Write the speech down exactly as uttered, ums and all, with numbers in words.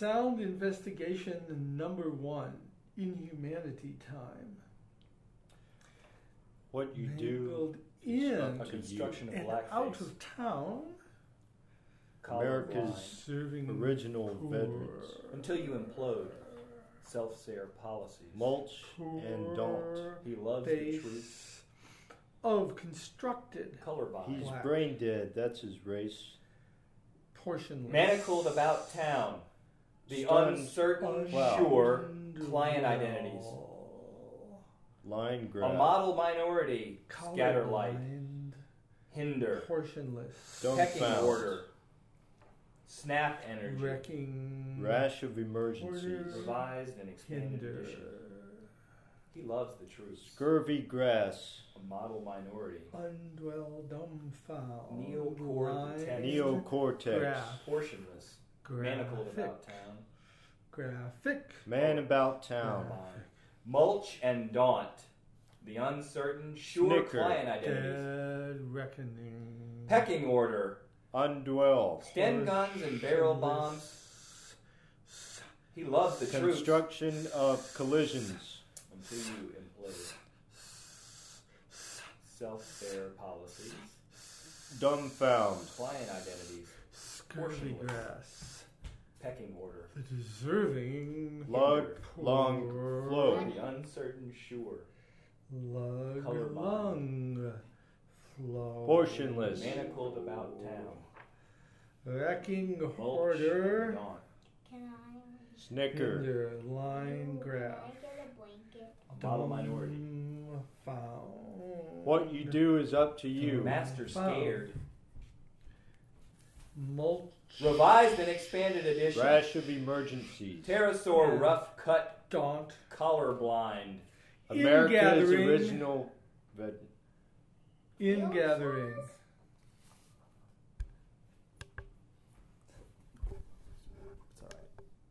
Sound investigation number one. Inhumanity time. What you They do build is in up A to construction you. of and blackface. out of town. Colorblind. America's Serving original poor. veterans. Until you implode. Self-sare policies. Mulch and don't. He loves the truth. Base of constructed Colorblind. He's Black. brain dead. That's his race. portionless. Manacled about town. The Stunned. uncertain, Wow. sure client identities. Line A grab. model minority. Scatterlight. Colorblind, Hinder. portionless. Don't Pecking found. order. Snap energy. Wrecking. Rash of emergencies. Order. Revised and expanded Hinder. edition. He loves the truth. Scurvy grass. A model minority. Undwell, dumbfound. Neocortex. Line, Neocortex. Graph. Portionless. Manacled about town. Graphic. Man about town. Colorblind. Mulch and daunt. The uncertain, sure Snicker. client identities. Dead reckoning. Pecking order. Undwell. Sten guns and barrel bombs. He loves the truth. Construction of collisions. Until you implode. Self-care policies. Dumbfound. Client identities. Scurvy Portionless. grass. Pecking order. The deserving. Lug, poor. long, flow. The uncertain, sure. Lug, Colorblind. lung. Flow. Portionless. Manacled about town. Wrecking Mulch hoarder. and daunt. Can I, Snicker. Hinder, line can graph. I get a blanket? A model minority. Found. What you do is up to you. Master Found. scared. Mulch. Revised and expanded edition. Rash of emergencies. Pterosaur Yeah. rough cut Daunt. colorblind. America's Ingathering. original vet- Ingathering. Dinosaurs?